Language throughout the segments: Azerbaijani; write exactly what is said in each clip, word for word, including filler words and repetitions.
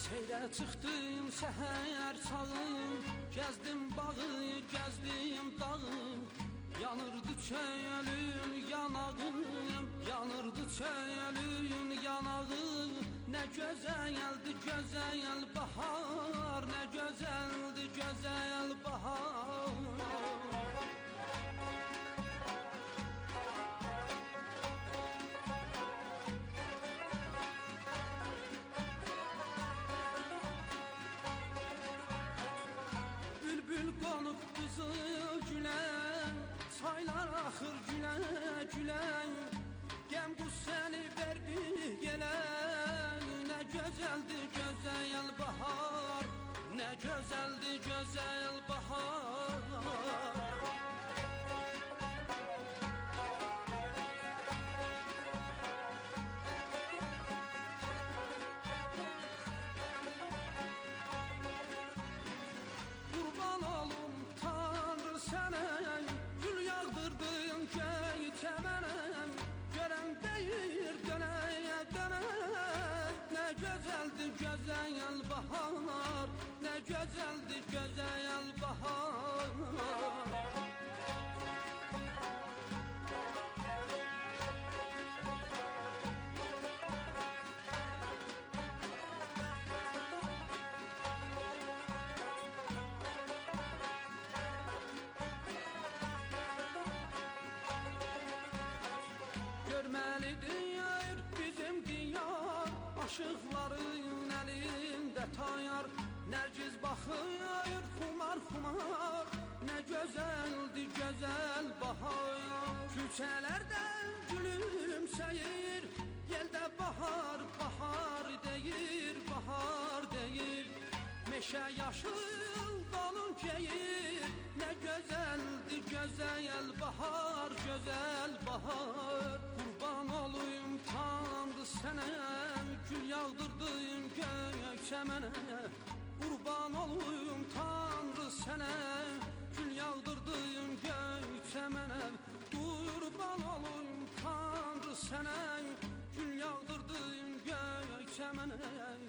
Seyrə çıxdım səhər çağım, gəzdim bağı, gəzdim dağı. Yanırdı çəyəlün yanağım, yanırdı çəyəlün yanağı. Nə gözəldi gözəl bahar, nə gözəldi gözəl bahar. Çaylar axır gülə gülə, qəm qüssəni ver bir gələn. Nə gözəldir gözəl bahar, nə gözəldir gözəl bahar. Gözəl bahar, nə gözəldir gözəl bahar. Görməlidir bizim diyar, aşıqların əlində tayar. Nərgiz baxır xumar xumar, nə gözəldir gözəl bahar. Küçələrdən gülümsəyir, yeldə bahar bahar deyir, bahar deyir. Meşə yaşıl dalın keyir, nə gözəldir gözəl bahar, gözəl bahar. Qurban olayım Tanrı sənə, gül yağdırdın gökçə mənə. Qurban olayım Tanrı sənə, gül yağdırdın gökçə mənə. Qurban olayım Tanrı sənə, gül yağdırdın gökçə mənə.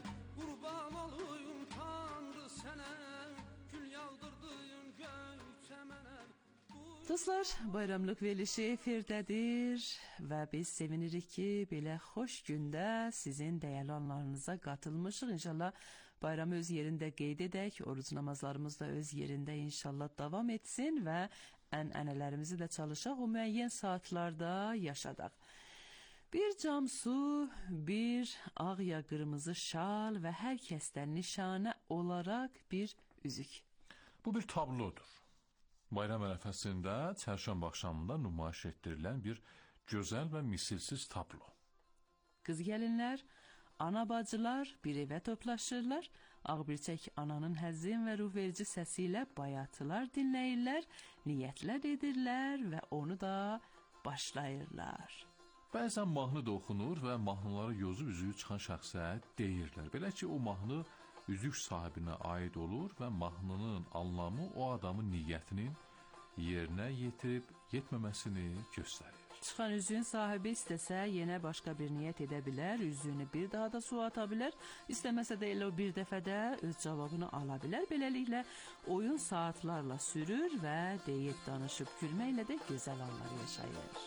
Qurban olayım Tanrı sənə, gül yağdırdın gökçə mənə. Dostlar, bayramlıq verilişi efirdədir və biz sevinirik ki, belə xoş gündə sizin dəyərli anlarınıza qatılmışıq. İnşallah bayramı öz yerində qeyd edək, oruc namazlarımız da öz yerində inşallah davam etsin və ənənələrimizi də çalışaq, o müəyyən saatlarda yaşadaq. Bir cam su, bir ağ ya qırmızı şal və hər kəsdən nişanə olaraq bir üzük. Bu bir tablodur. Bayram ərəfəsində çərşənbə axşamında nümayiş etdirilən bir gözəl və misilsiz tablo. Qız gəlinlər, ana bacılar bir evə toplaşırlar, ağbirçək ananın həzin və ruhverici səsi ilə bayatılar dinləyirlər, niyyətlər edirlər və onu da başlayırlar. Bəzən mahnı da oxunur və mahnıları yozub üzüyü çıxan şəxsə deyirlər. Belə ki, o mahnı üzük sahibinə aid olur və mahnının anlamı o adamın niyyətinin yerinə yetirib yetməməsini göstərir. Çıxan üzüyün sahibi istəsə yenə başqa bir niyyət edə bilər, üzüyünü bir daha da su ata bilər, istəməsə də elə o bir dəfədə öz cavabını ala bilər. Beləliklə oyun saatlarla sürür və deyib danışıb gülməklə də gözəl anlar yaşayır.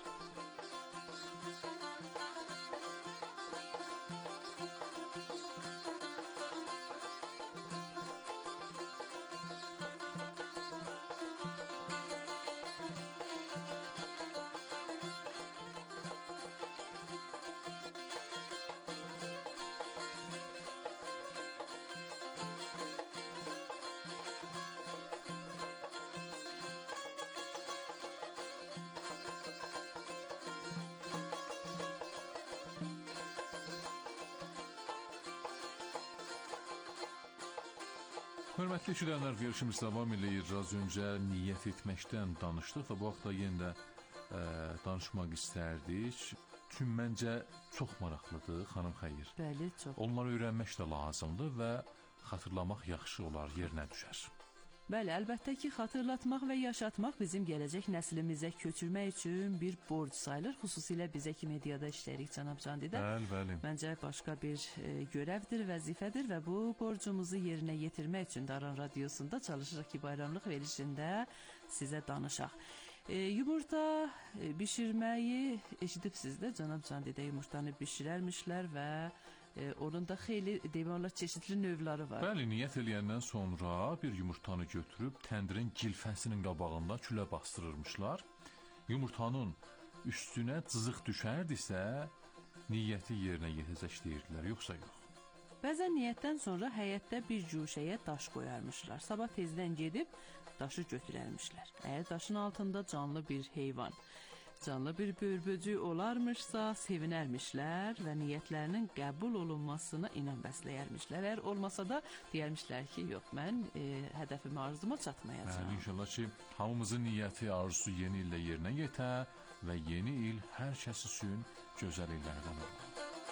Hörmətli işləyənlər, verilişimiz davam edir. Az öncə niyyət etməkdən danışdıq və bu haqda yenə də e, danışmaq istərdik. Çünki məncə çox maraqlıdır, xanım Xeyir. Bəli, çox. Onları öyrənmək də lazımdır və xatırlamaq yaxşı olar, yerinə düşər. Bəli, əlbəttə ki, xatırlatmaq və yaşatmaq bizim gələcək nəslimizə köçürmək üçün bir borc sayılır. Xüsusilə bizə ki, mediada işləyirik, cənab Candidə. Bəli, bəli. Məncə başqa bir e, görevdir, vəzifədir və bu borcumuzu yerinə yetirmək üçün Daran Radiosunda çalışırıq ki, bayramlıq verilişində sizə danışaq. E, yumurta e, bişirməyi eşidibsiz də, cənab Candidə yumurtanı bişirərmişlər və e, onun da xeyli demək olar çeşitli növləri var. Bəli, niyyət eləyəndən sonra bir yumurtanı götürüb təndirin gilfəsinin qabağında külə bastırırmışlar. Yumurtanın üstünə cızıq düşərdisə, niyyəti yerinə yetəcək deyirdilər, yoxsa yox. Bəzən niyyətdən sonra həyətdə bir cuşəyə daş qoyarmışlar. Sabah tezdən gedib daşı götürərmişlər. Əgər daşın altında canlı bir heyvan, canlı bir börböcük olarmışsa sevinərmişlər və niyyətlərinin qəbul olunmasına inam bəsləyərmişlər. Əgər olmasa da deyərmişlər ki, yox, mən e, hədəfimə, arzuma çatmayacağam. Bəli, inşallah ki, hamımızın niyyəti, arzusu yeni ildə yerinə yetə və yeni il hər kəs üçün gözəl illərdən olur.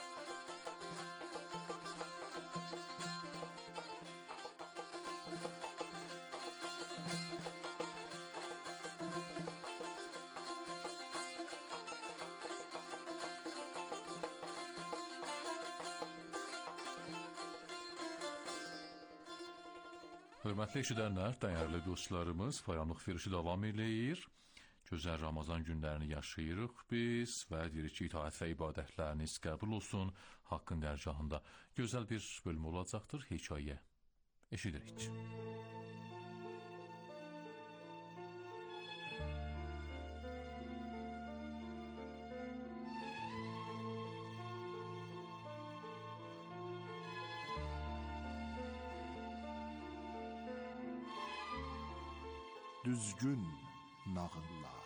Hörmətli eşidənlər, dəyərli dostlarımız, bayramlıq verilişi davam eləyir. Gözəl Ramazan günlərini yaşayırıq biz və deyirik ki, itaət və ibadətləriniz qəbul olsun Haqqın dərgahında. Gözəl bir bölüm olacaqdır, hekayə. Eşidirik. Düzgün nağıllar.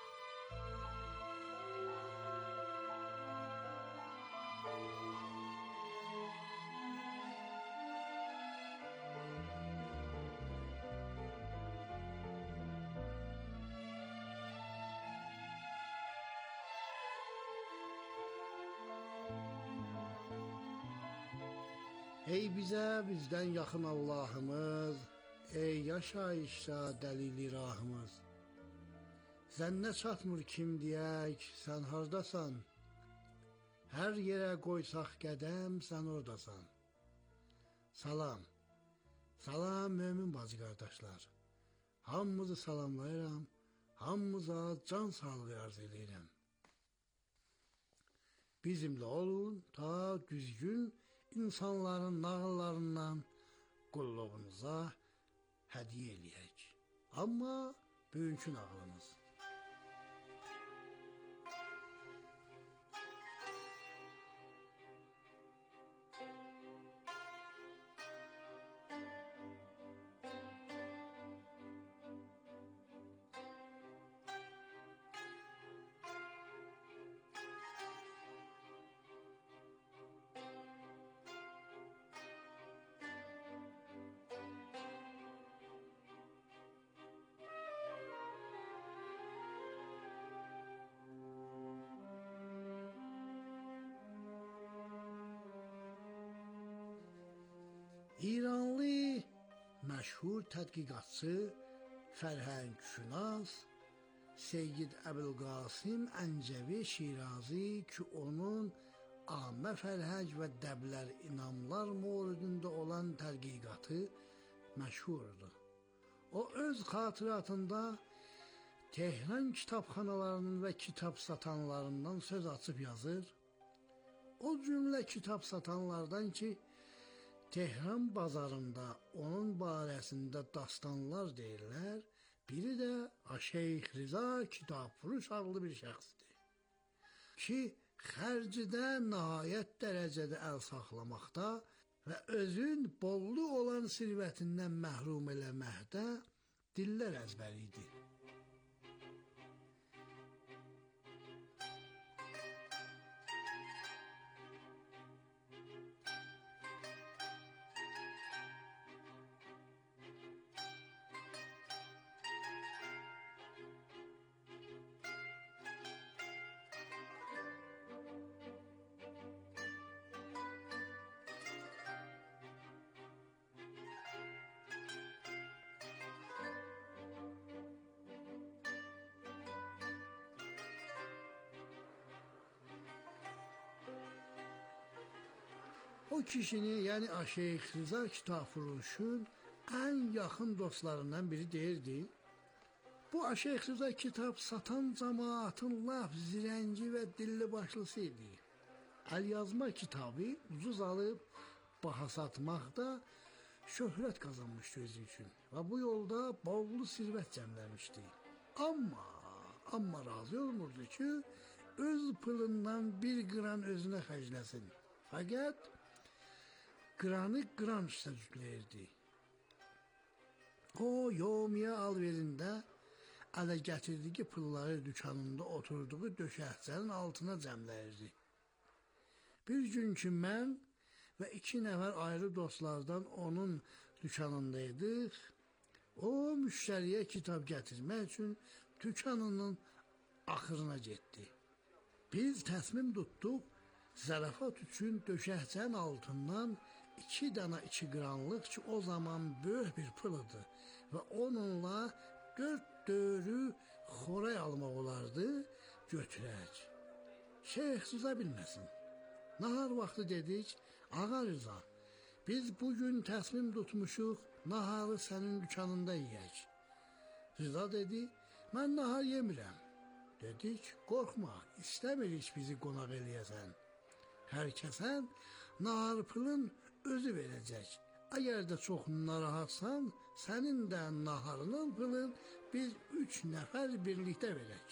Ey bizə bizdən yaxın Allahımız, ey yaşayışda dəlili rahımız. Zənnə çatmır kim deyək, sən hardasan? Hər yerə qoysaq qədəm, sən oradasan. Salam, salam mömin bacı qardaşlar. Hamımızı salamlayıram, hamımıza can sağlığı arz edirəm. Bizimlə olun, ta düzgün insanların nağıllarından qulluğunuza hədiyyə eləyək. Amma bugünkü nağılımız. İranlı məşhur tədqiqatçı, fərhəngşünas Seyyid Əbülqasım Əncəvi Şirazi ki, onun ammə fərhəng və dəblər inamlar mövzusunda olan tədqiqatı məşhurdur. O öz xatirətində Tehran kitabxanalarının və kitab satanlarından söz açıb yazır. O cümlə kitab satanlardan ki, Tehran bazarında onun barəsində dastanlar deyirlər, biri də Şeyx Rıza Kitabfuruş adlı bir şəxsdir ki, xərcidə nəhayət dərəcədə əl saxlamaqda və özün bollu olan sirvətindən məhrum eləməkdə dillər əzbəridir. o kişini, yəni Şeyx Rıza Kitabfuruşun ən yaxın dostlarından biri deyirdi. Bu Şeyx Rıza kitab satan cəmaatın laf zirəngi və dilli başlısı idi. Əl yazma kitabı ucuz alıb baha satmaqda şöhrət qazanmışdı özü üçün və bu yolda bol sirvət cəmləmişdi. Amma, amma razı olmurdu ki, öz pılından bir qran özünə xərcləsin. Fəqət qranı qran üstə cütləyirdi. O, yomiyə alverində ələ gətirdiyi pulları dükanında oturduğu döşəkçənin altına cəmləyirdi. Bir gün ki, mən və iki nəfər ayrı dostlardan onun dükanındaydıq, o müştəriyə kitab gətirmək üçün dükanının axırına getdi. Biz təsmim tutduq, zərafat üçün döşəkçənin altından iki dana iki qranlıq ki, o zaman böyük bir pul idi və onunla dörd dörü xoray almaq olardı, götürək. Şeyx Rıza bilməsin. Nahar vaxtı dedik, Ağa Rıza, biz bugün təsmim tutmuşuq, naharı sənin dükanında yiyək. Rıza dedi, mən nahar yemirəm. Dedik, qorxma, istəmirik bizi qonaq eləyəsən. Hər kəsən nahar pulun özü verəcək. Əgər də çox narahatsan, sənin də naharının pulun biz üç nəfər birlikdə verək.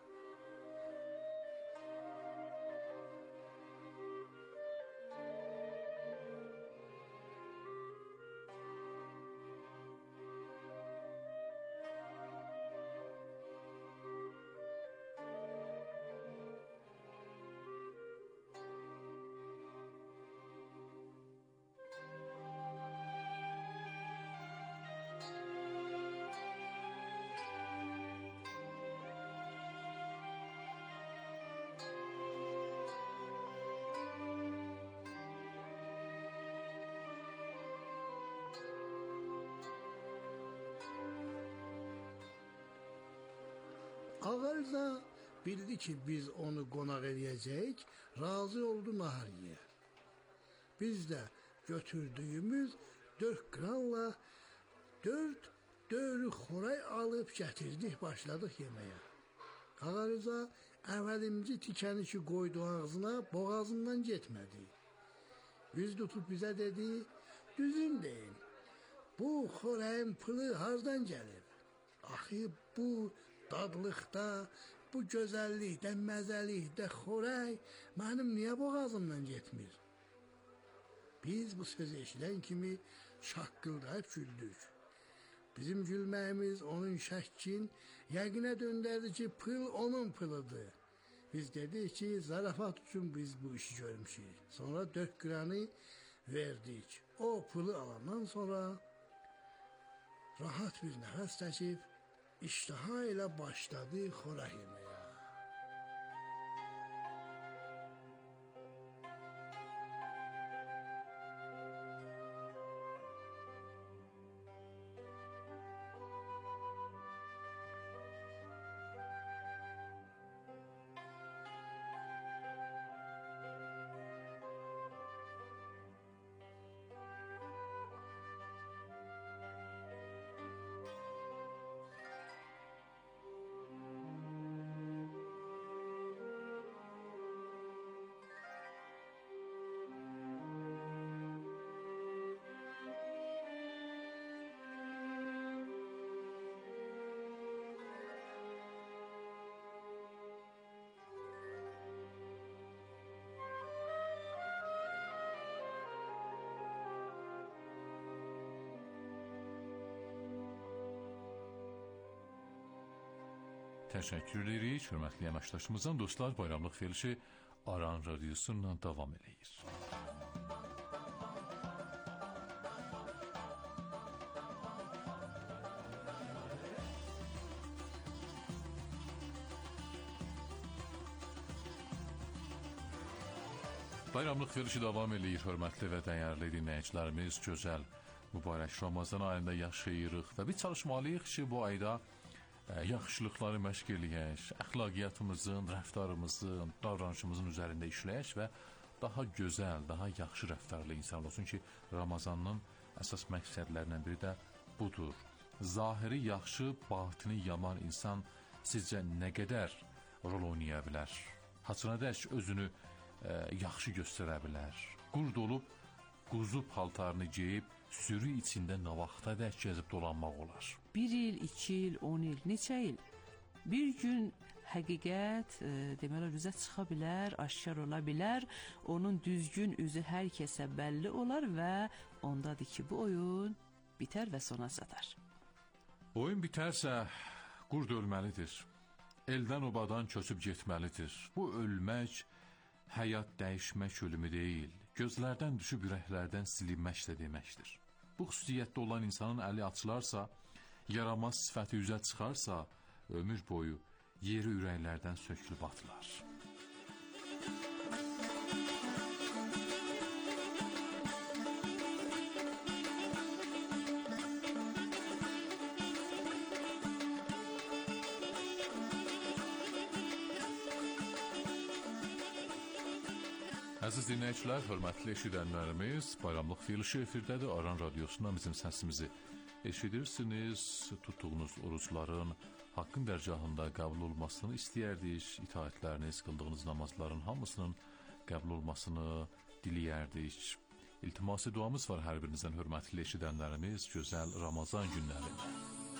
Ağa Rıza bildi ki, biz onu qonaq eləyəcəyik, razı oldu nahar yeyər. Biz də götürdüyümüz dörd qranla dörd dörü xoray alıb gətirdik, başladıq yeməyə. Ağa Rıza əvvəlimci tikəni ki qoydu ağzına, boğazından getmədi. Yüz tutub bizə dedi, düzün deyin, bu xorayın pulu hardan gəlib? Axı bu dadlıqda, bu gözəllikdə, məzəlikdə xorək mənim niyə boğazımdan getmir? Biz bu sözü eşidən kimi şaqqıldayıb güldük. Bizim gülməyimiz onun şəkkin yəqinə döndərdi ki, pul onun puludur. Biz dedik ki, zarafat üçün biz bu işi görmüşük. Sonra dörd qranı verdik. O pulu alandan sonra rahat bir nəfəs çəkib, İştaha ilə başladı xorək yeməyə. Təşəkkür edirik. Hörmətli əməkdaşımızdan dostlar, bayramlıq verilişi Aran radiosundan davam eləyir. Bayramlıq verilişi davam eləyir. Hörmətli və dəyərli dinləyicilərimiz, gözəl mübarək Ramazan ayında yaşayırıq və biz çalışmalıyıq ki, bu ayda yaxşılıqları məşq eləyək, əxlaqiyyatımızın, rəftarımızın, davranışımızın üzərində işləyək və daha gözəl, daha yaxşı rəftarlı insan olsun ki, Ramazanın əsas məqsədlərindən biri də budur. Zahiri yaxşı, batini yaman insan sizcə nə qədər rol oynaya bilər? Haçanadək özünü e, yaxşı göstərə bilər? Qurd olub, quzu paltarını geyib, sürü içində nə vaxta dək gəzib dolanmaq olar? Bir il, iki il, on il, neçə il? Bir gün həqiqət e, deməli üzə çıxa bilər, aşkar ola bilər. Onun düzgün üzü hər kəsə bəlli olar və ondadır ki, bu oyun bitər və sona çatar. Oyun bitərsə qurd ölməlidir. Eldən obadan köçüb getməlidir. Bu ölmək, həyat dəyişmək ölümü deyil. Gözlərdən düşüb ürəklərdən silinmək də deməkdir. Bu xüsusiyyətdə olan insanın əli açılarsa, yaramaz sifəti üzə çıxarsa, ömür boyu yeri ürəklərdən sökülüb atılar. Əziz dinləyicilər, hörmətli eşidənlərimiz, bayramlıq verilişi efirdədir. Aran Radyosu'ndan bizim səsimizi eşidirsiniz. Tutduğunuz oruçların haqqın dərgahında qəbul olmasını istəyərdik. İtaətləriniz, qıldığınız namazların hamısının qəbul olmasını diləyərdik. İltimasi duamız var hər birinizdən, hörmətli eşidənlərimiz, gözəl Ramazan günlərində.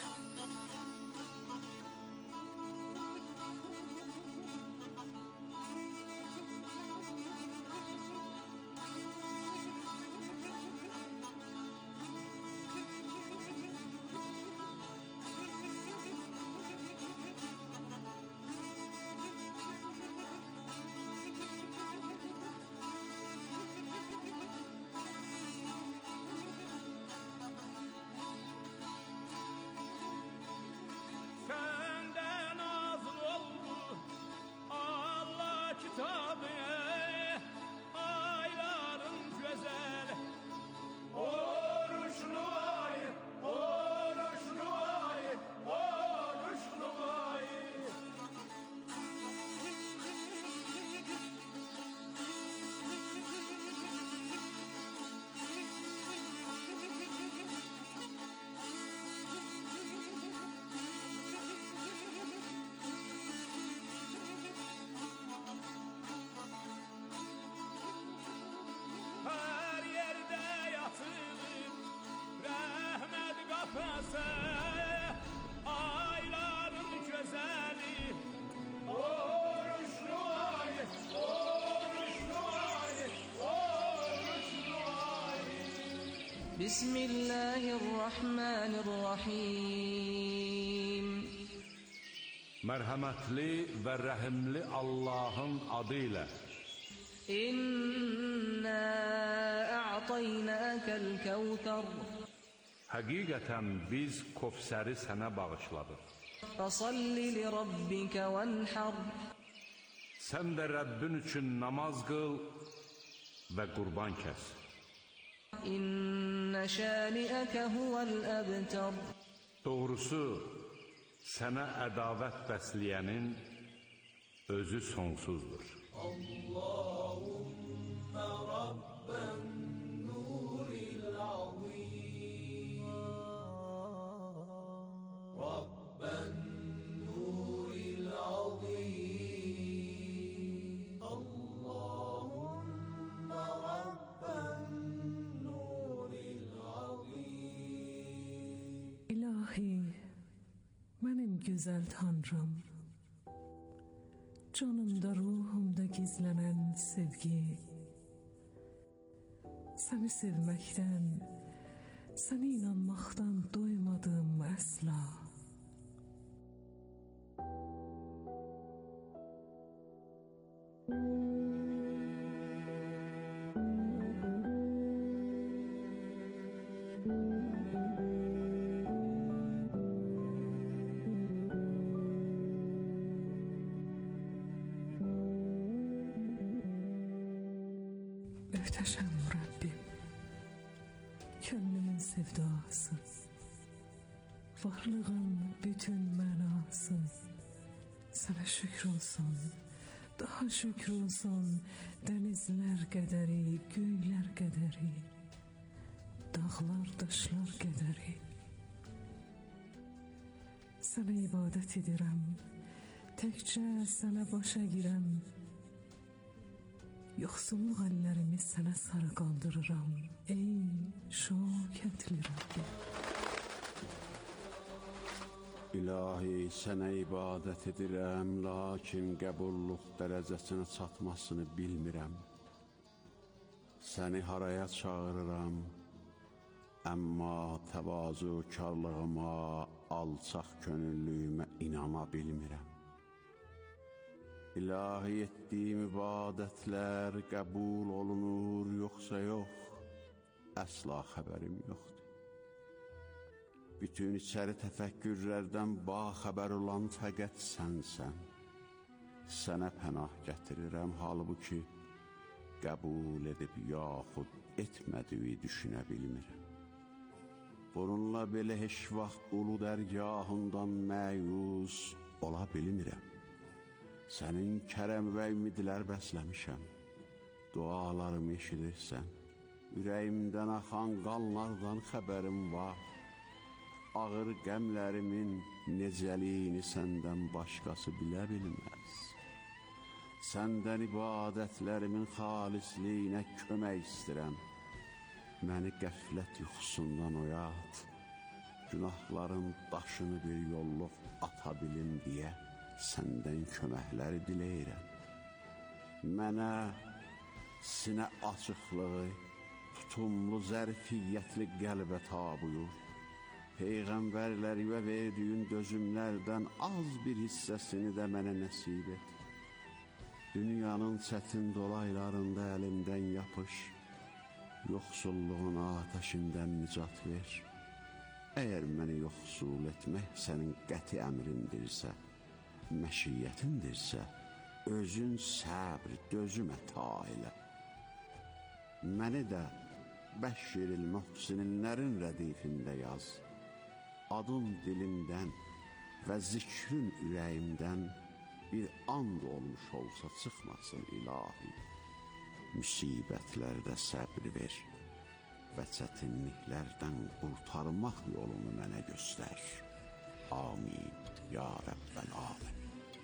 Bismillahirrahmanirrahim. Mərhəmətli və rəhimli Allahın adı ilə. İnna a'taynakal kawthar. Həqiqətən biz Kövsəri sənə bağışladıq. Fasalli li rabbika wanhar. Sən də Rəbbin üçün namaz qıl və qurban kəs. İnne şani'aka huvel abtar. Doğrusu, sənə ədavət bəsləyənin özü sonsuzdur. Allahümme Rabben nuril azim. Rabben nuril azim. Allahümme Rabben İlahi, mənim gözəl Tanrım, canımda, ruhumda gizlənən sevgi, səni sevməkdən, səni inanmaqdan doymadım əsla. Möhtəşəm Rəbbim, könlümün sevdası, varlığın bütün mənası, sənə şükür olsun, Daha şükür olsun denizler qədəri, göylər qədəri, dağlar, daşlar qədəri. Sənə ibadət edirəm, təkcə sənə başa girəm. Yoxsulluq əllərimi sənə sarı qaldırıram, ey şöhrətli Rəbbim. İlahi, sənə ibadət edirəm, lakin qəbulluq dərəcəsinə çatmasını bilmirəm. Səni haraya çağırıram, əmma təvazökarlığıma, alçaq könüllüyümə inana bilmirəm. İlahi, etdiyim ibadətlər qəbul olunur, yoxsa yox, əsla xəbərim yoxdur. Bütün içəri təfəkkürlərdən baxəbər olan fəqət sənsən. Sənə pənah gətirirəm, halbuki qəbul edib yaxud etmədiyi düşünə bilmirəm. Bununla belə heç vaxt ulu dərgahından məyus ola bilmirəm. Sənin kərəm və ümidlər bəsləmişəm. Dualarımı eşidirsən. Ürəyimdən axan qanlardan xəbərim var. Ağır qəmlərimin necəliyini səndən başqası bilə bilməz. Səndən ibadətlərimin xalisliyinə kömək istəyirəm. Məni qəflət yuxusundan oyat, günahların daşını bir yolluq ata bilim deyə səndən köməkləri diləyirəm. Mənə sinə açıqlığı, tutumlu zərfiyyətli qəlbə tabuyur. Peyğəmbərlərimə verdiyin dözümlərdən az bir hissəsini də mənə nəsib et. Dünyanın çətin dolaylarında əlimdən yapış, yoxsulluğun atəşindən nicat ver. Əgər məni yoxsul etmək sənin qəti əmrindirsə, məşiyyətindirsə, özün səbr, dözüm əta elə. Məni də Bəşşiril Muhsinlərin rədifində yaz. Adın dilimdən və zikrin ürəyimdən bir and olmuş olsa çıxmasın ilahi. Müsibətlərdə səbr ver və çətinliklərdən qurtarmaq yolunu mənə göstər. Amin, ya Rəbbəl Aləmin.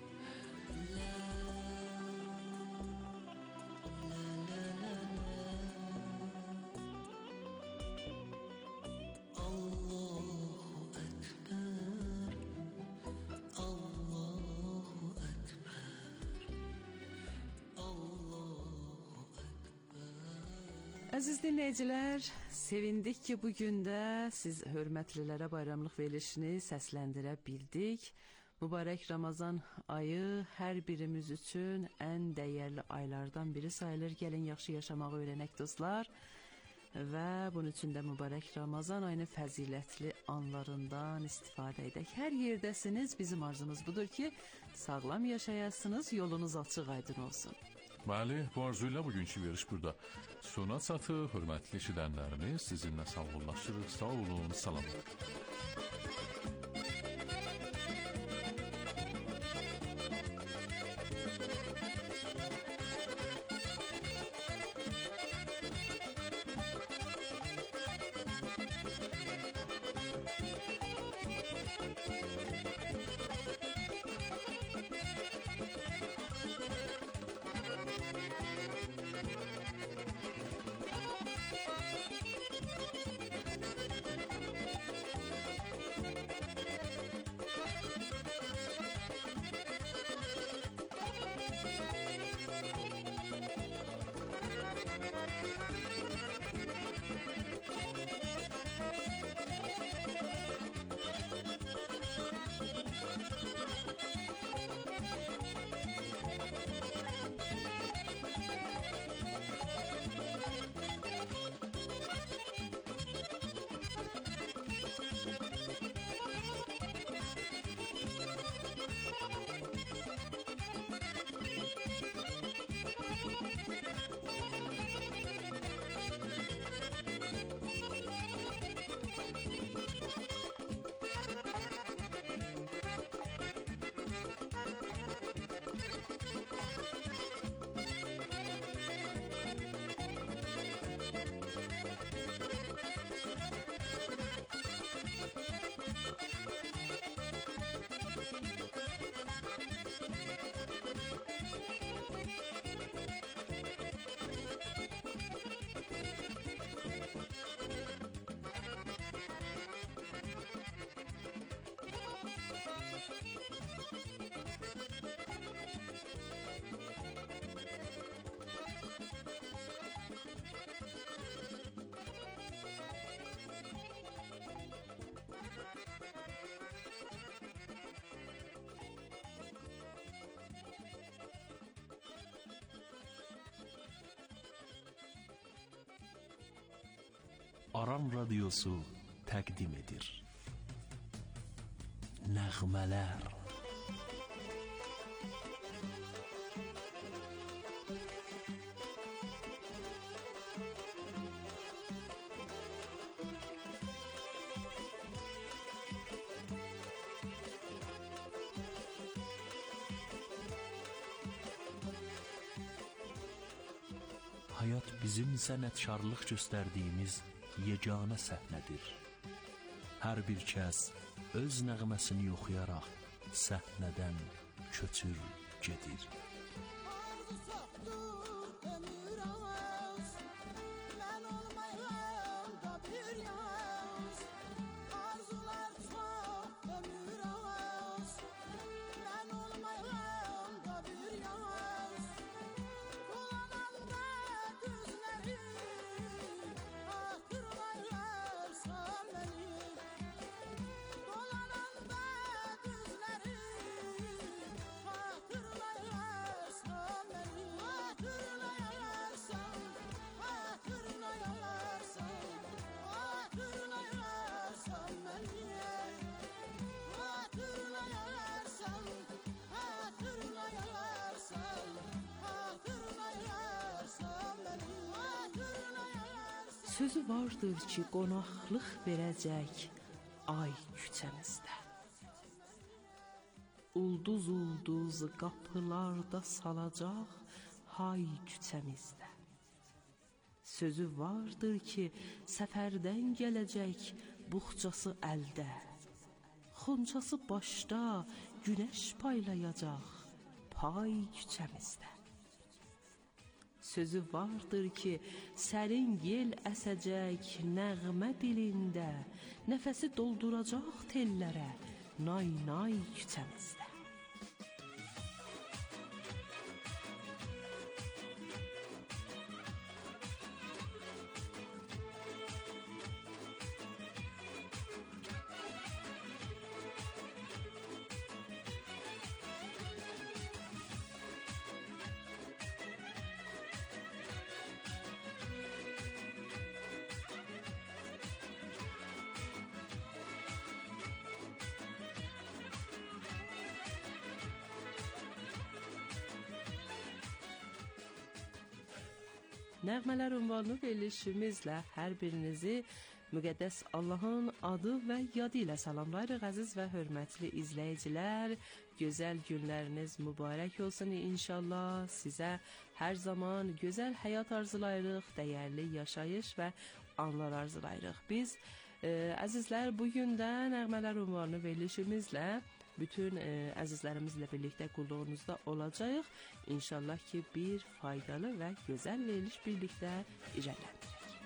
Əziz dinləyicilər, sevindik ki, bugün də siz hörmətlilərə bayramlıq verilişini səsləndirə bildik. Mübarək Ramazan ayı hər birimiz üçün ən dəyərli aylardan biri sayılır. Gəlin yaxşı yaşamağı öyrənək dostlar. Və bunun üçün də mübarək Ramazan ayının fəzilətli anlarından istifadə edək. Hər yerdəsiniz, bizim arzumuz budur ki, sağlam yaşayasınız, yolunuz açıq aydın olsun. Bəli, bu arzuyla bugünkü veriş burada sona çatır. Hörmətli eşidənlərimiz, sizinlə sağollaşırıq. Sağ olun, salam. Aram Radyosu təqdim edir. Nəğmələr. Hayat bizim sənətkarlıq göstərdiyimiz yeganə səhnədir. Hər bir kəs öz nəğməsini oxuyaraq səhnədən köçür gedir. Sözü vardır ki, qonaqlıq verəcək ay küçəmizdə. Ulduz ulduz qapılarda salacaq hay küçəmizdə. Sözü vardır ki, səfərdən gələcək buxçası əldə. Xonçası başda günəş paylayacaq pay küçəmizdə. Sözü vardır ki, sərin yel əsəcək nəğmə dilində, nəfəsi dolduracaq tellərə nay-nay küçəmizdə. Nəğmələr ünvanlı verilişimizlə hər birinizi müqəddəs Allahın adı və yadı ilə salamlayırıq, əziz və hörmətli izləyicilər. Gözəl günləriniz mübarək olsun inşallah. Sizə hər zaman gözəl həyat arzulayırıq, dəyərli yaşayış və anlar arzulayırıq. Biz e, əzizlər, bugün də Nəğmələr ünvanlı verilişimizlə bütün e, əzizlərimizlə birlikdə qulluğunuzda olacağıq. İnşallah ki, bir faydalı və gözəl veriliş birlikdə irəliləndirək.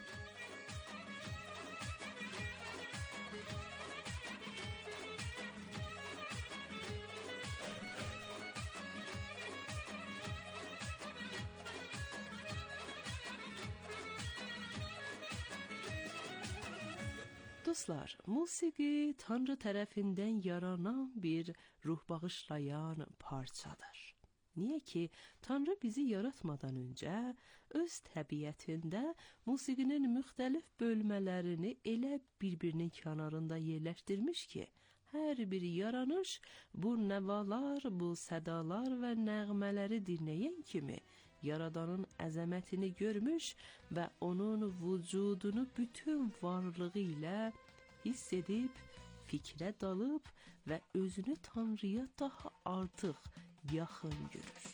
Dostlar, musiqi Tanrı tərəfindən yaranan bir ruh bağışlayan parçadır. Niyə ki, Tanrı bizi yaratmadan öncə öz təbiətində musiqinin müxtəlif bölmələrini elə bir-birinin kənarında yerləşdirmiş ki, hər bir yaranış bu nəvalar, bu sədalar və nəğmələri dinləyən kimi Yaradanın əzəmətini görmüş və onun vücudunu bütün varlığı ilə hiss edib, fikrə dalıb və özünü Tanrıya daha artıq yaxın görür.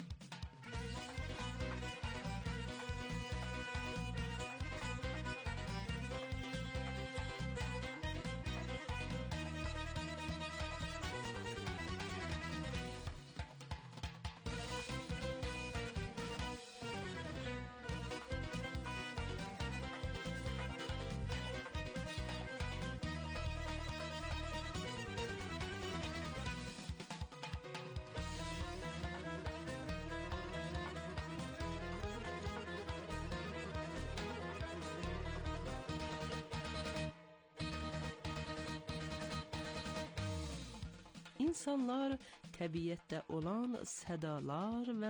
İnsanlar təbiətdə olan sədalar və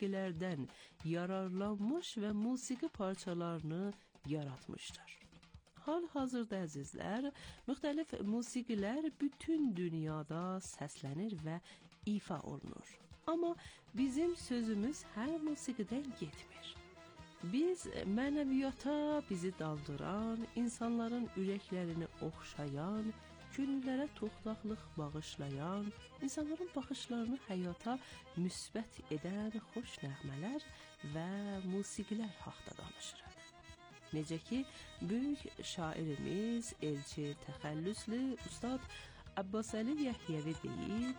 musiqilərdən yararlanmış və musiqi parçalarını yaratmışdır. Hal-hazırda əzizlər, müxtəlif musiqilər bütün dünyada səslənir və ifa olunur. Amma bizim sözümüz hər musiqidən getmir. Biz mənəviyyata bizi daldıran, insanların ürəklərini oxşayan, könüllərə toxtaqlıq bağışlayan, insanların baxışlarını həyata müsbət edən xoş nəğmələr və musiqilər haqqında danışırıq. Necə ki, böyük şairimiz, elçi, təxəllüslü Ustad Abbasəli Yəhyəvi deyib,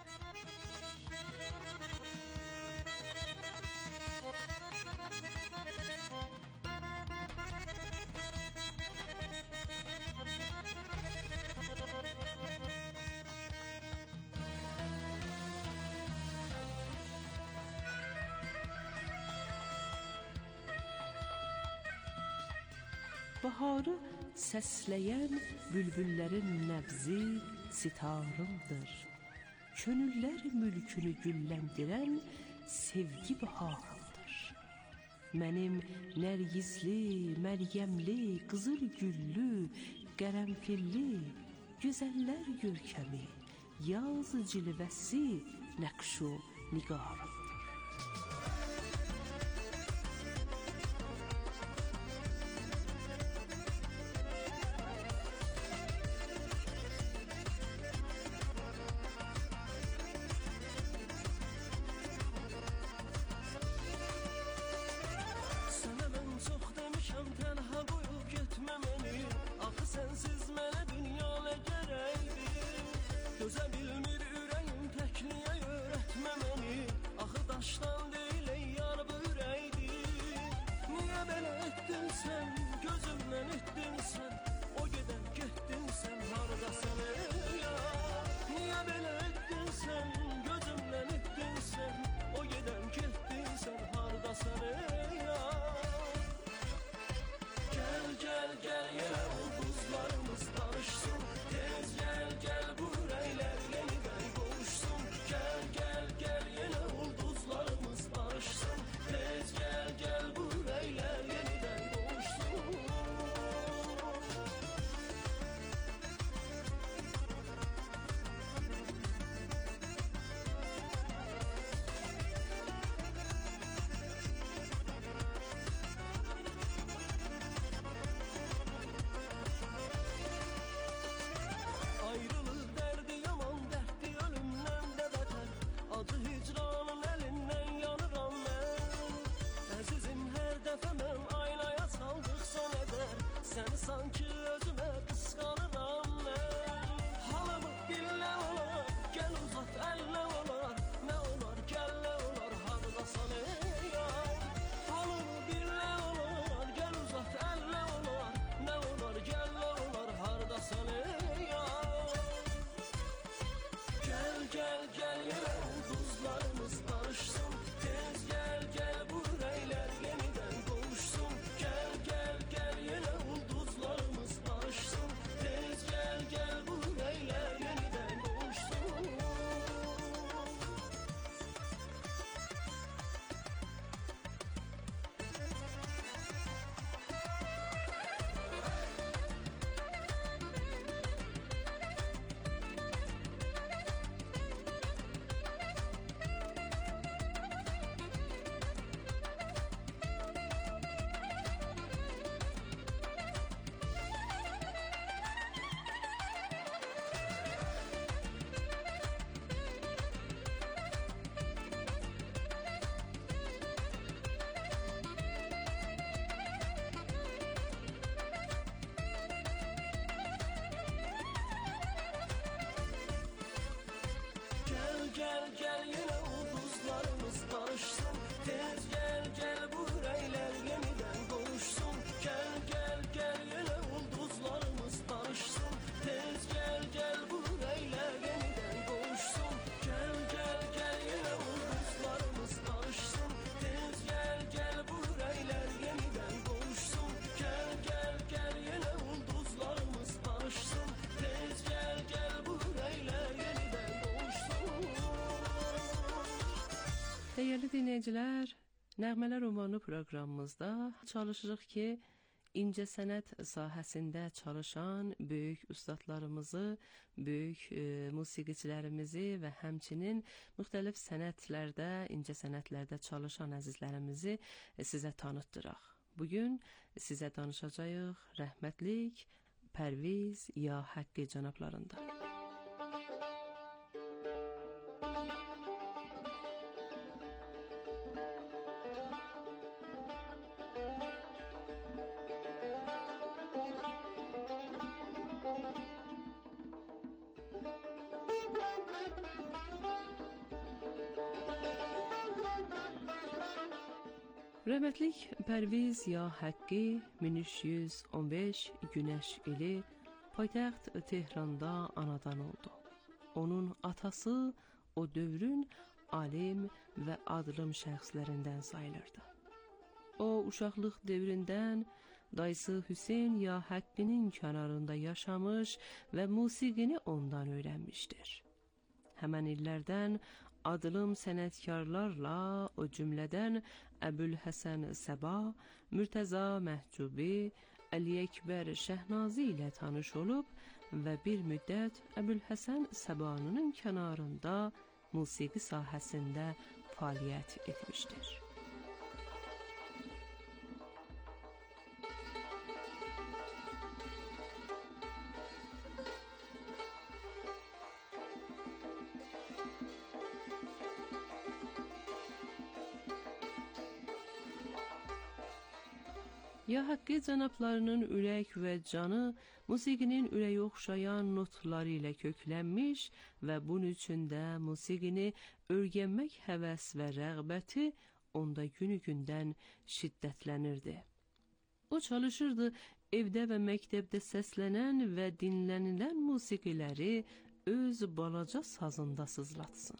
baharı səsləyən bülbüllərin nəbzi sitarımdır. Könüllər mülkünü gülləndirən sevgi baharımdır. Mənim nərgizli, məryəmli, qızıl güllü, qərənfilli, gözəllər görkəmi, yaz cilvəsi, nəqşu nigarımdır. Dəyərli dinləyicilər, Nəğmələr Romanı proqramımızda çalışırıq ki, incəsənət sahəsində çalışan böyük ustadlarımızı, böyük e, musiqiçilərimizi və həmçinin müxtəlif sənətlərdə, incəsənətlərdə çalışan əzizlərimizi e, sizə tanıtdıraq. Bugün sizə danışacağıq rəhmətlik Pərviz Ya Haqqi cənablarında. Rəhmətlik Pərviz Ya Haqqi min üç yüz on beş Günəş ili paytaxt Tehranda anadan oldu. Onun atası o dövrün alim və adlım şəxslərindən sayılırdı. O uşaqlıq dövründən dayısı Hüseyn Ya Haqqinin kənarında yaşamış və musiqini ondan öyrənmişdir. Həmən illərdən adlım sənətkarlarla, o cümlədən Əbülhəsən Səba, Mürtəza Məhcubi, Əli Əkbər Şəhnazi ilə tanış olub və bir müddət Əbülhəsən Səbanın kənarında musiqi sahəsində fəaliyyət etmişdir. Ya Haqqi cənablarının ürək və canı musiqinin ürəyə oxşayan notları ilə köklənmiş və bunun üçün də musiqini öyrənmək həvəs və rəğbəti onda günü-gündən şiddətlənirdi. O çalışırdı evdə və məktəbdə səslənən və dinlənilən musiqiləri öz balaca sazında sızlatsın.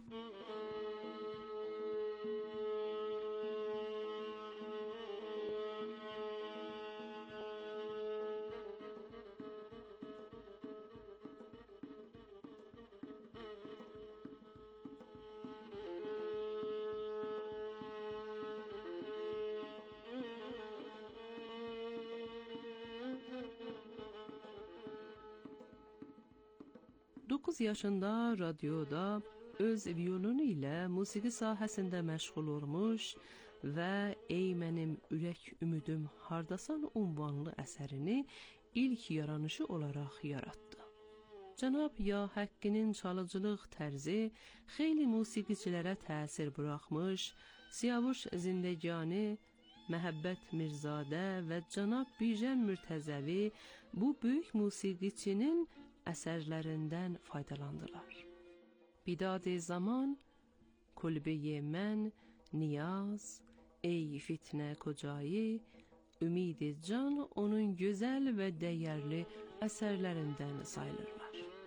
dokuz yaşında radioda öz violonu ilə musiqi sahəsində məşğul olmuş və Ey mənim ürək ümidim hardasan unvanlı əsərini ilk yaranışı olaraq yaratdı. Cənab Ya Haqqinin çalıcılıq tərzi xeyli musiqiçilərə təsir buraxmış, Siyavuş Zindegani, Məhəbbət Mirzadə və Cənab Bijən Mürtəzəvi bu böyük musiqiçinin əsərlərindən faydalandılar. Bidad-i zaman, Kulbe-i mən, Niyaz, Ey fitnə kocayı, Ümid-i can onun gözəl və dəyərli əsərlərindən sayılırlar.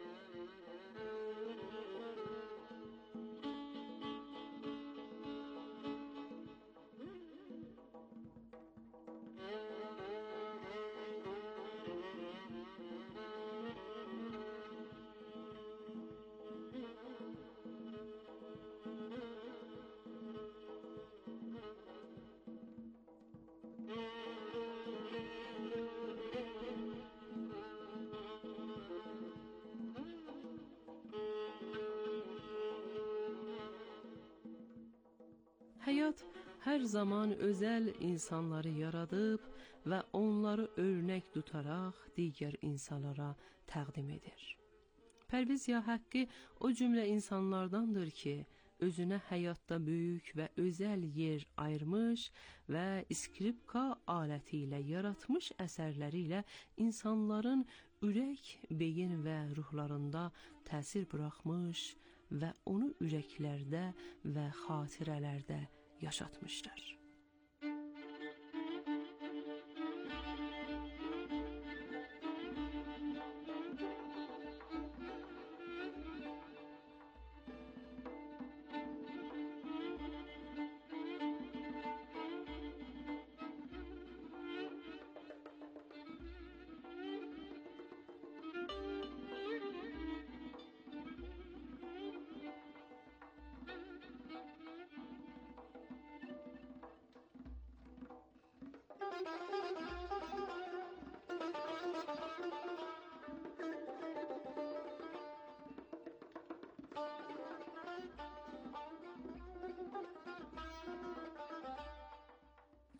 Həyat hər zaman özəl insanları yaradıb və onları örnək tutaraq digər insanlara təqdim edir. Pərviz Ya Haqqi o cümlə insanlardandır ki, özünə həyatda böyük və özəl yer ayırmış və skripka aləti ilə yaratmış əsərləri ilə insanların ürək, beyin və ruhlarında təsir buraxmış və onu ürəklərdə və xatirələrdə yaşatmışlar.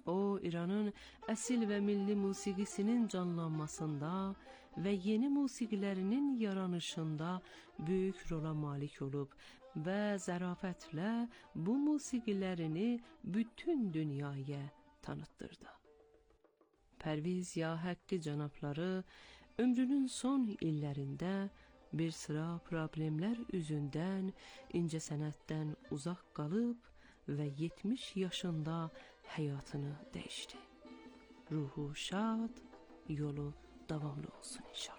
O, İranın əsil və milli musiqisinin canlanmasında və yeni musiqilərinin yaranışında böyük rola malik olub və zərafətlə bu musiqilərini bütün dünyaya tanıtdırdı. Pərviz Ya Haqqi cənabları ömrünün son illərində bir sıra problemlər üzündən incəsənətdən uzaq qalıb və yetmiş yaşında həyatını dəyişdi. Ruhu şad, yolu davamlı olsun inşallah.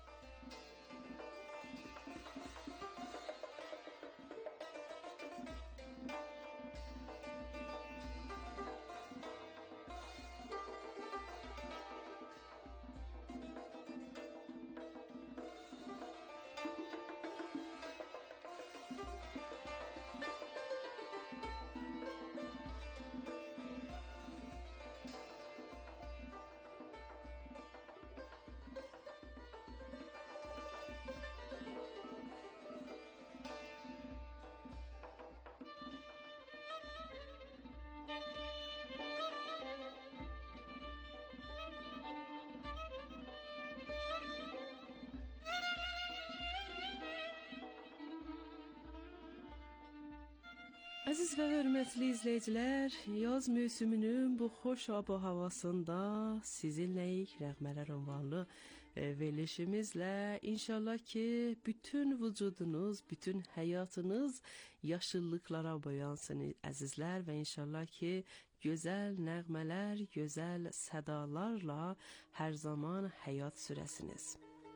Əziz və hörmətli izləyicilər, yaz mövsümünün bu xoş ab-ı havasında sizinləyik Nəğmələr ünvanlı e, verilişimizlə. İnşallah ki, bütün vücudunuz, bütün həyatınız yaşıllıklara boyansın əzizlər və inşallah ki, gözəl nəğmələr, gözəl sədalarla hər zaman həyat sürəsiniz.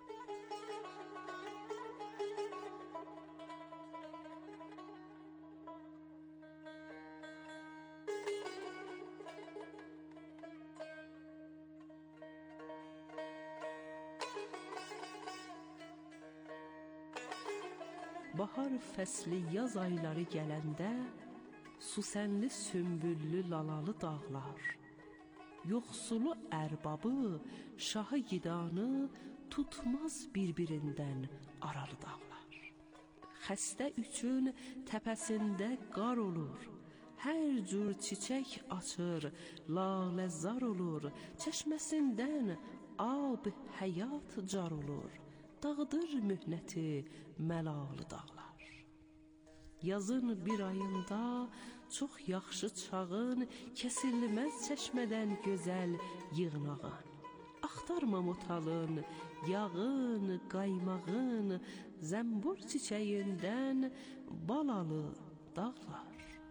Bahar fəsli yaz ayları gələndə Susənli sümbüllü lalalı dağlar, yoxsulu ərbabı, şahı gidanı tutmaz bir-birindən aralı dağlar. Xəstə üçün təpəsində qar olur, hər cür çiçək açır, laləzar olur, çəşməsindən ab həyat car olur, dağıdır mühnəti məlalı dağlar. Yazın bir ayında çox yaxşı çağın, kəsilməz çəşmədən gözəl yığnağın. Axtarma motalın, yağın, qaymağın, zəmbur çiçəyindən balalı dağlar.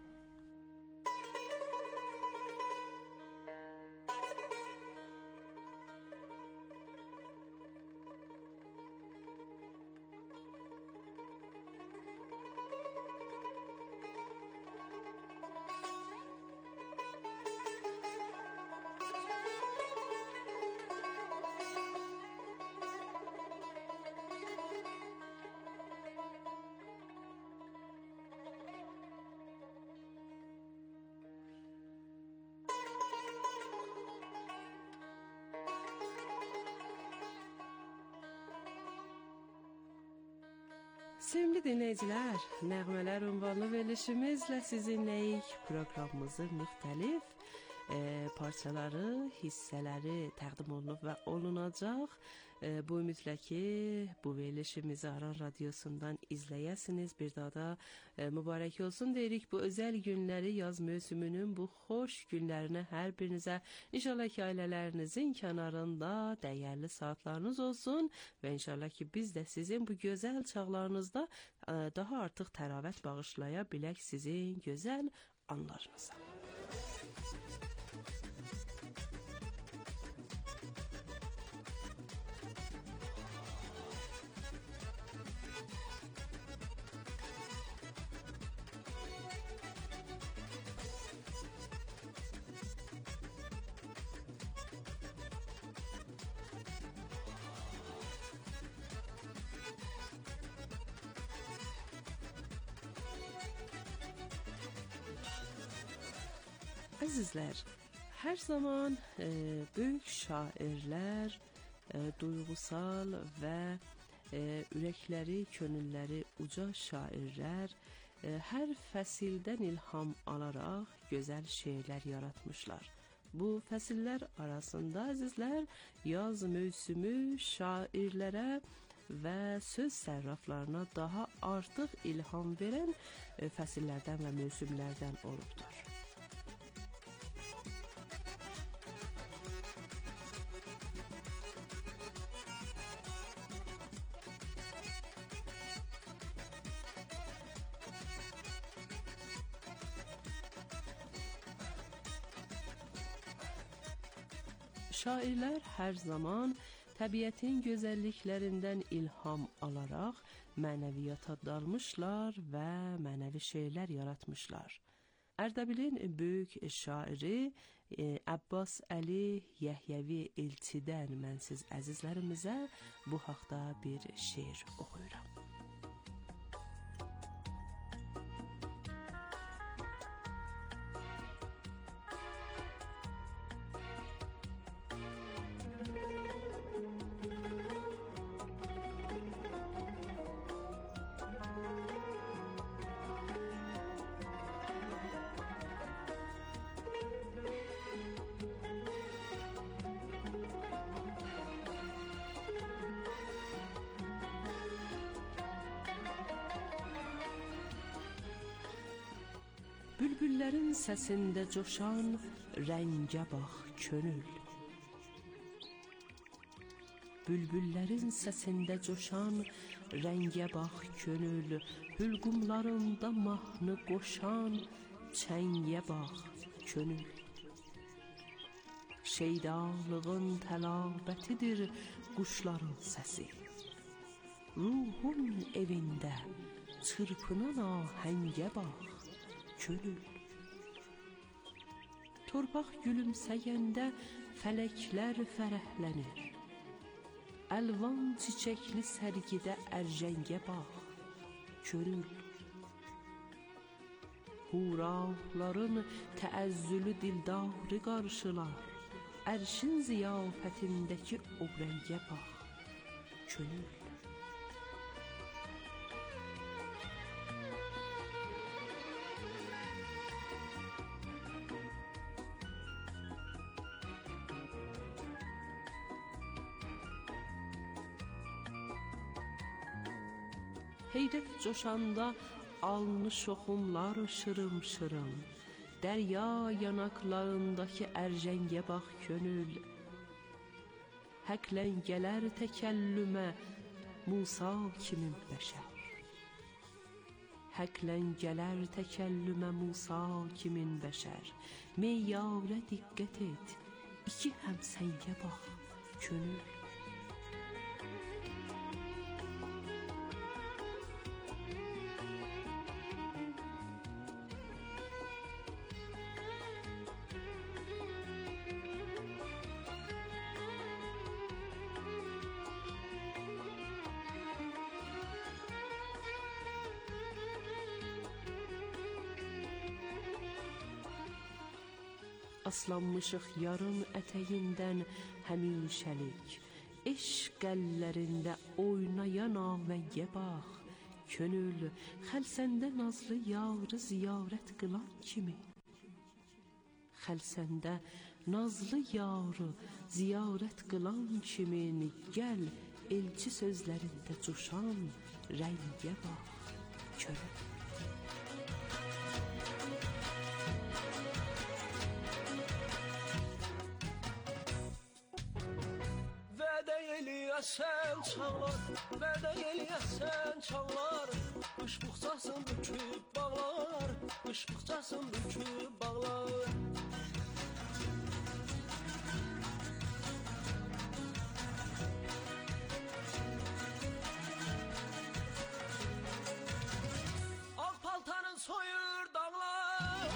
Sevimli dinləyicilər, Nəğmələr ünvanlı verilişimizlə sizinləyik. Proqramımızın müxtəlif e, parçaları, hissələri təqdim olunub və olunacaq. E, bu ümidlə ki, bu verilişimizi Aran Radiosundan izləyəsiniz. Bir daha da e, mübarək olsun deyirik bu özəl günləri, yaz mövsümünün bu xoş günlərinə hər birinizə. İnşallah ki, ailələrinizin kənarında dəyərli saatlarınız olsun və inşallah ki, biz də sizin bu gözəl çağlarınızda e, daha artıq təravət bağışlaya bilək sizin gözəl anlarınıza. Əzizlər, hər zaman e, böyük şairlər, e, duygusal və e, ürəkləri, könülləri uca şairlər e, hər fəsildən ilham alaraq gözəl şeirlər yaratmışlar. Bu fəsillər arasında əzizlər yaz mövsümü şairlərə və söz sərraflarına daha artıq ilham verən fəsillərdən və mövsümlərdən olubdur. Şairlər hər zaman təbiətin gözəlliklərindən ilham alaraq mənəviyyata dalmışlar və mənəvi şeirlər yaratmışlar. Ərdəbilin böyük şairi e, Abbas Əli Yəhyəvi Elçidən mən siz əzizlərimizə bu haqda bir şeir oxuyuram. Bülbüllərin səsində coşan rəngə bax könül. Bülbüllərin səsində coşan rəngə bax könül, hülqumlarında mahnı qoşan çəngə bax könül. Şeydalığın təlabətidir quşların səsi. Ruhun evində çırpınan ahəngə bax könül. Torpaq gülümsəyəndə fələklər fərəhlənir. Əlvan çiçəkli sərgidə ərcəngə bax könül. Hurafların təəzzülü dildarı qarşılar. Ərşin ziyafətindəki o rəngə bax könül. Heyrət coşanda alnı şoxumlar şırım şırım. Dərya yanaqlarındakı ərcəngə bax könül. Həqlən gələr təkəllümə Musa kimin bəşər. Həqlən gələr təkəllümə Musa kimin bəşər. Meyyarə diqqət et, iki həmsəngə bax könül. Aslanmışıq yarın ətəyindən həmişəlik. Eşq əllərində oynayan avəngə bax könül. Xəlsəndə nazlı yarı ziyarət qılan kimi. Xəlsəndə nazlı yarı ziyarət qılan kimin. Gəl elçi sözlərində coşan rəngə bax könül. Eləyəsən çağlar, vədə eləyəsən çağlar. Qış buxcasın büküb bağlar, qış buxcasın büküb bağlar. Ağ paltarın soyur dağlar.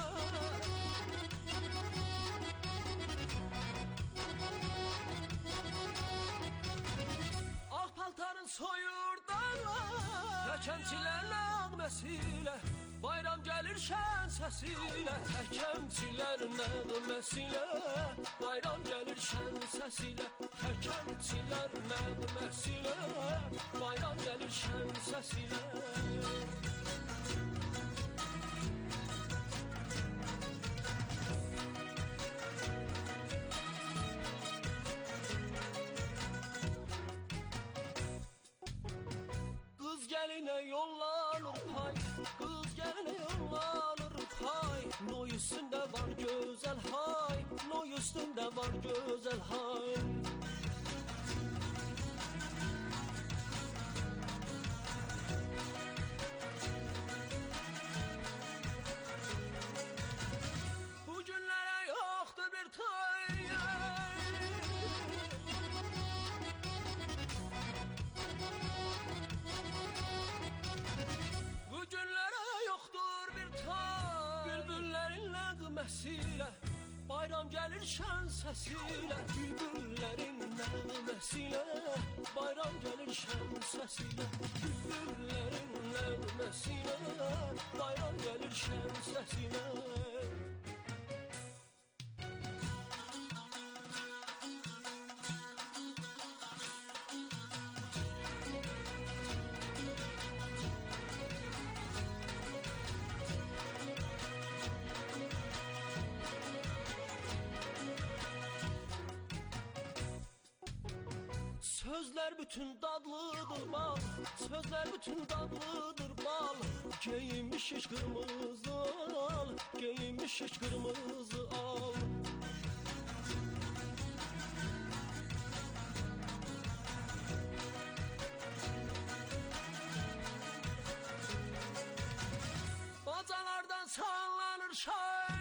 Soyur dağlar, təkəmçilərin nəğməsilə, bayram gəlir şən səsilə. Təkəmçilərin nəğməsilə, bayram gəlir şən səsilə. Təkəmçilərin nəğməsilə, bayram gəlir şən səsilə. var güzel hal. Bu günlere yoktur bir tay. Bu günlere yoktur bir tay. Bülbüllerin nəğməsiyle bayram gelir şən səsiyle. Bülbüllerin nəğməsiyle bayram gelir şən səsiyle. Bülbüllerin nəğməsiyle bayram gelir şən səsiyle. Sözler bütün dadlıdır bal, sözler bütün dadlıdır bal. Giyinmiş hiç kırmızı al, giyinmiş hiç kırmızı al. Bacalardan sallanır şay.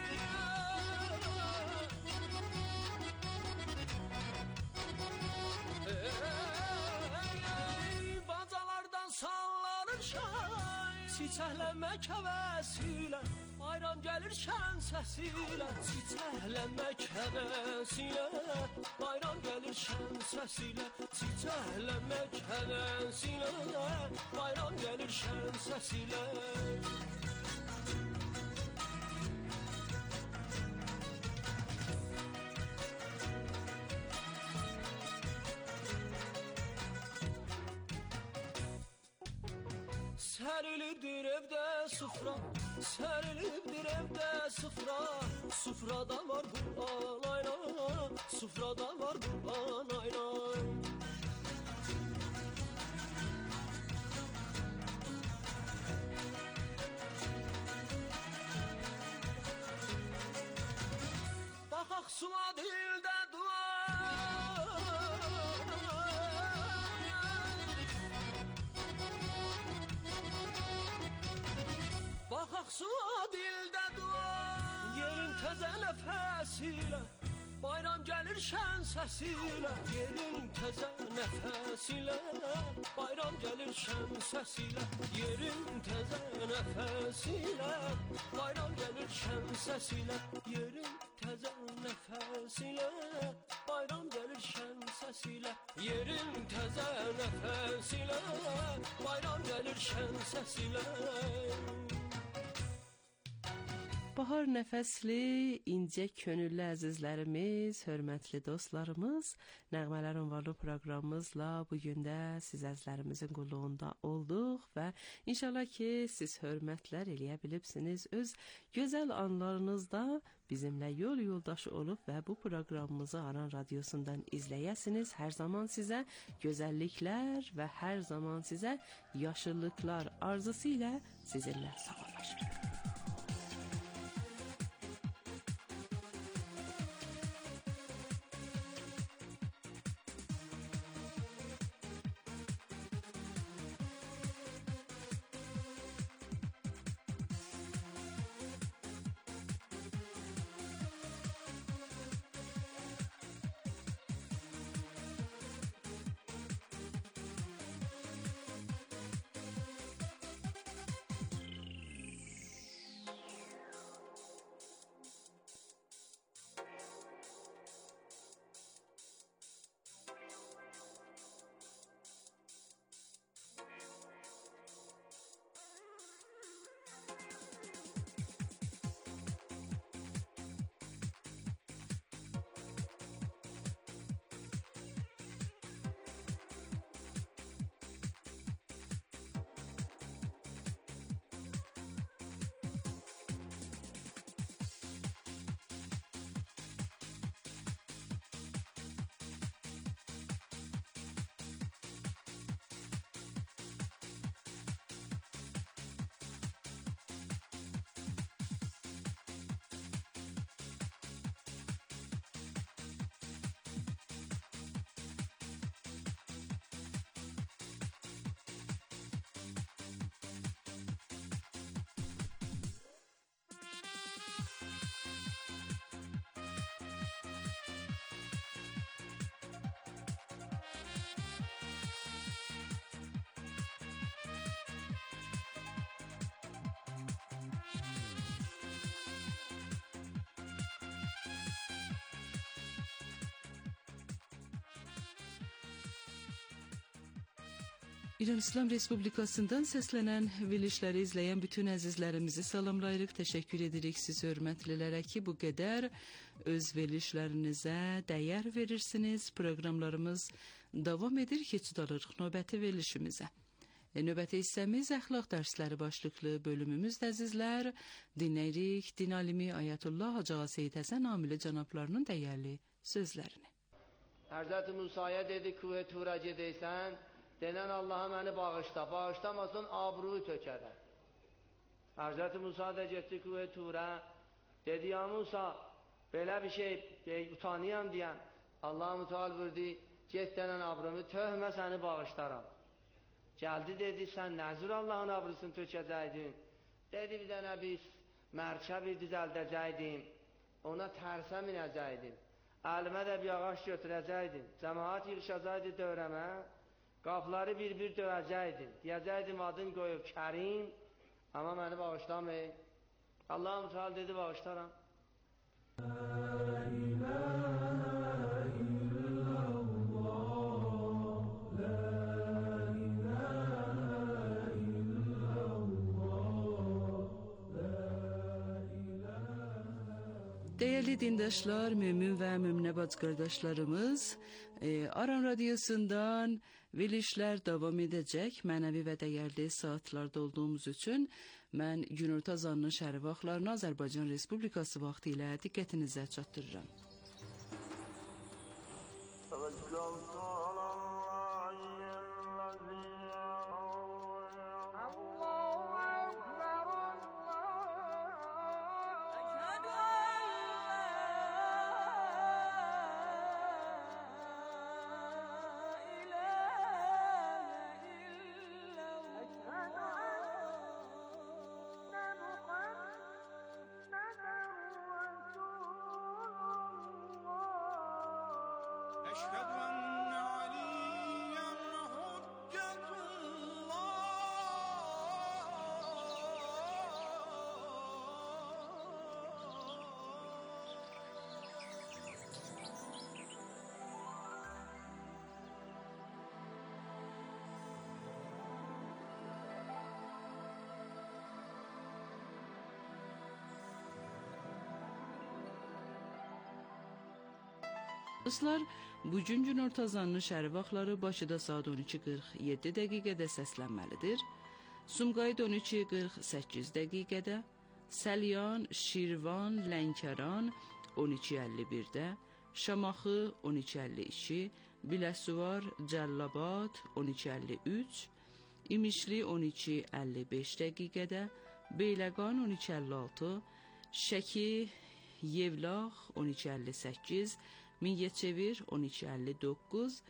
Çiçəkləmək həvəsilə bayram gəlir şən səsilə. Çiçəkləmək həvəsilə bayram gəlir şən səsilə. Çiçəkləmək həvəsilə bayram gəlir şən səsilə. Sərilibdir evdə sufra, sərilibdir evdə sufra. Sufrada var Qur'an ayna, sufrada var Qur'an ayna. Baxaq suva dildə dua. Baxaq suğa dildə dua. Yerin təzə nəfəsilə bayram gəlir şən səsilə. Yerin təzə nəfəsilə bayram gəlir şən səsilə. Yerin təzə nəfəsilə bayram gəlir şən səsilə. Yerin təzə nəfəsilə bayram gəlir şən səsilə. Yerin təzə nəfəsilə bayram gəlir şən səsilə. Bahar nəfəsli, incə könüllü əzizlərimiz, hörmətli dostlarımız, Nəğmələr ünvanlı proqramımızla bugün də siz əzizlərimizin qulluğunda olduq və inşallah ki, siz hörmətlər eləyə bilibsiniz. Öz gözəl anlarınızda bizimlə yol yoldaşı olub və bu proqramımızı Aran Radyosu'ndan izləyəsiniz. Hər zaman sizə gözəlliklər və hər zaman sizə yaşıllıklar arzusu ilə sizinlə sağollaşırıq. İran İslam Respublikasından səslənən verilişləri izləyən bütün əzizlərimizi salamlayırıq, təşəkkür edirik siz hörmətlilərə ki, bu qədər öz verilişlərinizə dəyər verirsiniz. Proqramlarımız davam edir, keçid alırıq növbəti verilişimizə. E, növbəti hissəmiz əxlaq dərsləri başlıqlı bölümümüzdə əzizlər dinləyirik din alimi Ayətullah Hacı Ağa Seyid Həsən Amili cənablarının dəyərli sözlərini. Həzrət Musaya dedi, Kuve Tura gedəysən, denən Allah'a məni bağışla, bağışlamasın, abruyu tökərər. Həzrət Musa da getdi Kuve Tura, dedi, ya Musa, belə bir şey, dey, utanıyam deyən, Allah-u Teala buyurdu, get denən abrumu, töhmə səni bağışlaram. Gəldi dedi, sən nəzir Allah'ın abrusunu tökəcəydin. Dedi, bir dənə biz mərkəbi düzəldəcəkdim, ona tərsə minəcəkdim. Əlimə də bir ağaç götürəcəkdim, cəmaat yığışacaqdı dövrəmə, qapıları bir-bir döyəcəkdim, deyəcəkdim adın qoyub Kərim, amma məni bağışlamayın. Allah-u Teala dedi, bağışlaram. La ilahe illallah, la ilahe illallah, la ilahe. Değerli dindaşlar, mümin ve mümine bacı kardeşlerimiz, e, Aran Radyosu'ndan verilişlər davam edəcək. Mənəvi və dəyərli saatlarda olduğumuz üçün mən günorta zanının şəhəri vaxtlarını Azərbaycan Respublikası vaxtı ilə diqqətinizə çatdırıram. Dostlar, bugün günorta zanının şəhəri vaxtları Bakıda saat on iki qırx yeddi dəqiqədə səslənməlidir. Sumqayıt on iki qırx səkkiz dəqiqədə, Səlyan, Şirvan, Lənkəran on iki əlli birdə, Şamaxı on iki əlli iki, Biləsuvar, Cəllabad on iki əlli üç, İmişli on iki əlli beş dəqiqədə, Beyləqan on iki əlli altı, Şəki, Yevlax on iki əlli səkkiz, Mingəçevir on iki əlli doqquz,